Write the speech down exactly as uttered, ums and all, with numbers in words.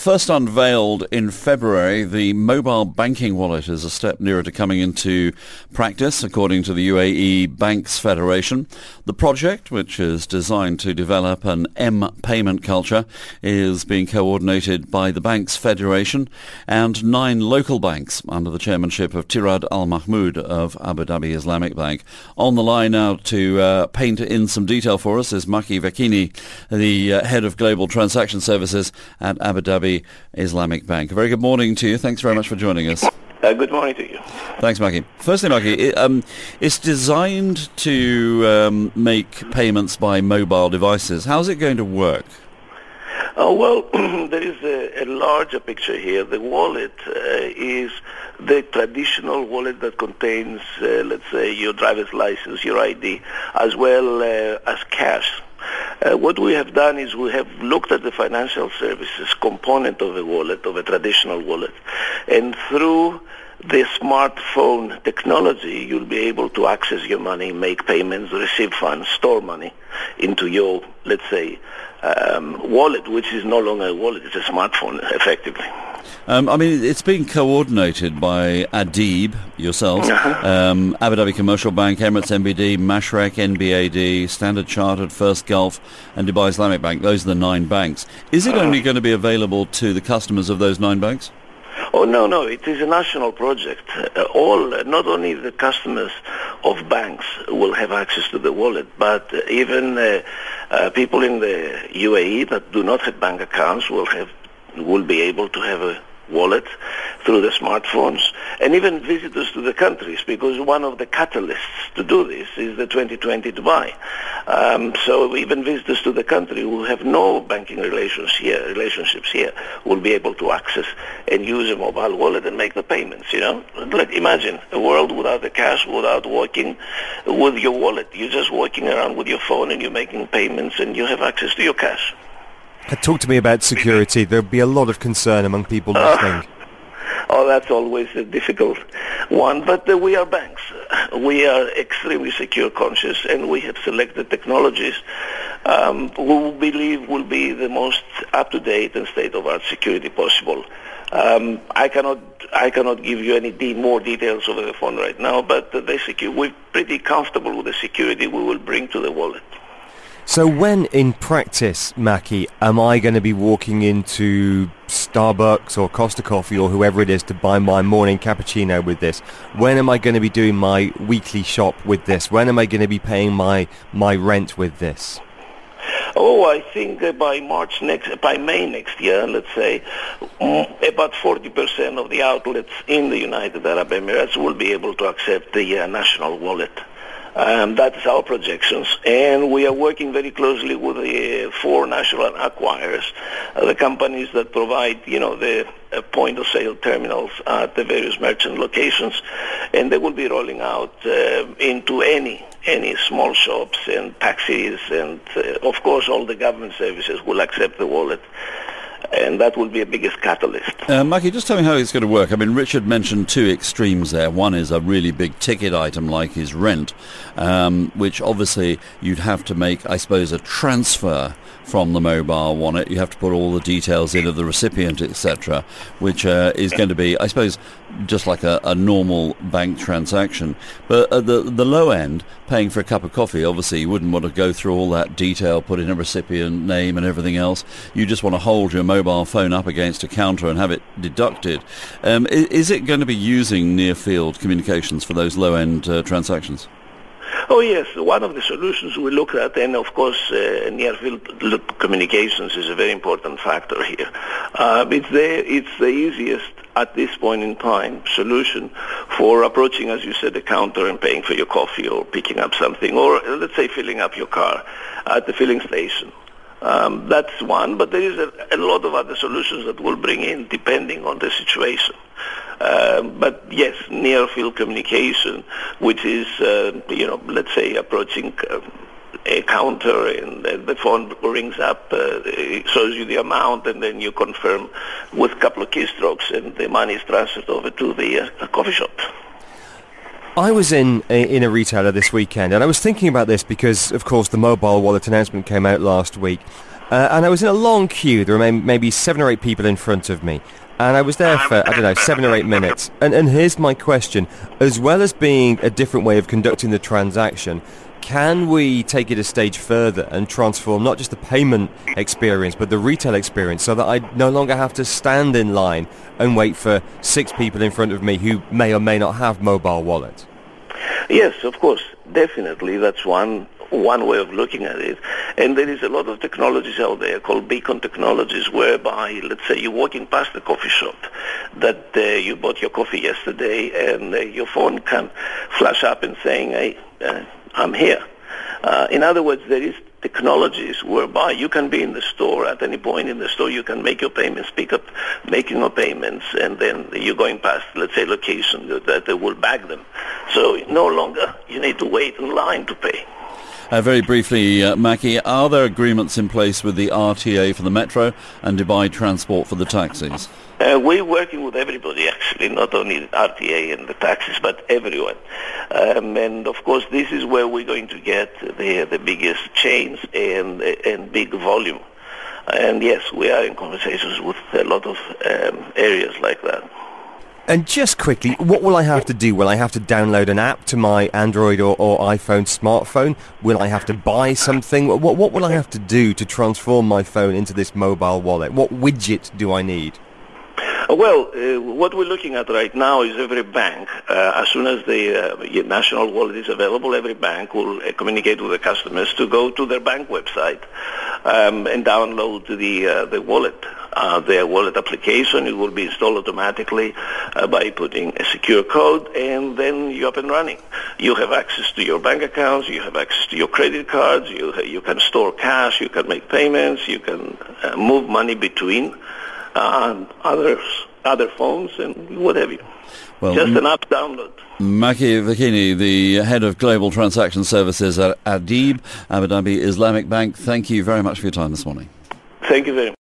first unveiled in February, the mobile banking wallet is a step nearer to coming into practice, according to the U A E Banks Federation. The project, which is designed to develop an M-payment culture, is being coordinated by the Banks Federation and nine local banks under the chairmanship of Tirad Al Mahmoud of Abu Dhabi Islamic Bank. On the line now to uh, paint in some detail for us is Maki Vakini, the uh, head of Global Transaction Services at Abu Dhabi Islamic Bank. A very good morning to you. Thanks very much for joining us. Uh, good morning to you. Thanks, Maki. Firstly, Maki, it, um, it's designed to um, make payments by mobile devices. How's it going to work? Oh, well, there is a, a larger picture here. The wallet uh, is the traditional wallet that contains, uh, let's say, your driver's license, your I D, as well uh, as cash. Uh, what we have done is we have looked at the financial services component of a wallet, of a traditional wallet, and through the smartphone technology, you'll be able to access your money, make payments, receive funds, store money into your, let's say, um, wallet, which is no longer a wallet, it's a smartphone, effectively. Um, I mean, it's being coordinated by Adib, yourselves, Uh-huh. um, Abu Dhabi Commercial Bank, Emirates N B D, Mashreq, N B A D, Standard Chartered, First Gulf, and Dubai Islamic Bank. Those are the nine banks. Is it Uh-huh. only going to be available to the customers of those nine banks? Oh, no, no, it is a national project. Uh, all, uh, not only the customers of banks will have access to the wallet, but uh, even uh, uh, people in the U A E that do not have bank accounts will have will be able to have a wallet through the smartphones, and even visitors to the countries, because one of the catalysts to do this is the twenty twenty Dubai. Um, so even visitors to the country who have no banking relations here, relationships here, will be able to access and use a mobile wallet and make the payments. You know, like imagine a world without the cash, without walking with your wallet. You're just walking around with your phone and you're making payments, and you have access to your cash. Talk to me about security. There'll be a lot of concern among people listening. Uh, oh, that's always a difficult one. But uh, we are banks. We are extremely secure conscious, and we have selected technologies um, we believe will be the most up-to-date and state-of-art security possible. Um, I cannot I cannot give you any de- more details over the phone right now, but uh, basically we're pretty comfortable with the security we will bring to the wallet. So when, in practice, Maki, am I going to be walking into Starbucks or Costa Coffee or whoever it is to buy my morning cappuccino with this? When am I going to be doing my weekly shop with this? When am I going to be paying my, my rent with this? Oh, I think uh, by March next, by May next year, let's say, um, about forty percent of the outlets in the United Arab Emirates will be able to accept the uh, national wallet. Um, that is our projections, and we are working very closely with the uh, four national acquirers, uh, the companies that provide, you know, the uh, point-of-sale terminals at the various merchant locations, and they will be rolling out uh, into any any small shops and taxis, and uh, of course all the government services will accept the wallet. And that will be a biggest catalyst. Uh, Maki, just tell me how it's going to work. I mean, Richard mentioned two extremes there. One is a really big ticket item like his rent, um, which obviously you'd have to make, I suppose, a transfer from the mobile wallet. You have to put all the details in of the recipient, et cetera, which uh, is going to be, I suppose, just like a, a normal bank transaction. But at the, the low end, paying for a cup of coffee, obviously you wouldn't want to go through all that detail, put in a recipient name and everything else. You just want to hold your mobile phone up against a counter and have it deducted. Um, is, is it going to be using near-field communications for those low-end uh, transactions? Oh yes, one of the solutions we look at, and of course uh, near-field communications is a very important factor here. Uh, it's, the, it's the easiest at this point in time solution for approaching, as you said, a counter and paying for your coffee or picking up something, or let's say filling up your car at the filling station. Um, that's one, but there is a, a lot of other solutions that we'll bring in depending on the situation. Uh, but yes, near-field communication, which is, uh, you know, let's say approaching uh, a counter and uh, the phone rings up, uh, it shows you the amount, and then you confirm with a couple of keystrokes, and the money is transferred over to the uh, coffee shop. I was in a, in a retailer this weekend, and I was thinking about this because, of course, the mobile wallet announcement came out last week. uh, and I was in a long queue. There were maybe seven or eight people in front of me. And I was there for, I don't know, seven or eight minutes. And, and here's my question. As well as being a different way of conducting the transaction, can we take it a stage further and transform not just the payment experience, but the retail experience, so that I no longer have to stand in line and wait for six people in front of me who may or may not have mobile wallets? Yes, of course, definitely. That's one one way of looking at it. And there is a lot of technologies out there called beacon technologies, whereby, let's say, you're walking past a coffee shop that uh, you bought your coffee yesterday, and uh, your phone can flash up and saying, hey, uh, I'm here. Uh, in other words, there is technologies whereby you can be in the store at any point in the store, you can make your payments, pick up making your payments, and then you're going past, let's say, location that, that they will bag them. So no longer you need to wait in line to pay. Uh, very briefly, uh, Mackie, are there agreements in place with the R T A for the metro and Dubai Transport for the taxis? Uh, we're working with everybody, actually, not only R T A and the taxis, but everyone. Um, and, of course, this is where we're going to get the, the biggest change and, and big volume. And, yes, we are in conversations with a lot of um, areas like that. And just quickly, what will I have to do? Will I have to download an app to my Android or, or iPhone smartphone? Will I have to buy something? What, what will I have to do to transform my phone into this mobile wallet? What widget do I need? Well, uh, what we're looking at right now is every bank, uh, as soon as the uh, national wallet is available, every bank will uh, communicate with the customers to go to their bank website um, and download the uh, the wallet, uh, their wallet application. It will be installed automatically uh, by putting a secure code, and then you're up and running. You have access to your bank accounts, you have access to your credit cards, you you can store cash, you can make payments, you can uh, move money between Uh, others, other phones and what have you. Well, just an app download. Mackie Vicchini, the head of Global Transaction Services at Adib, Abu Dhabi Islamic Bank, thank you very much for your time this morning. Thank you very much.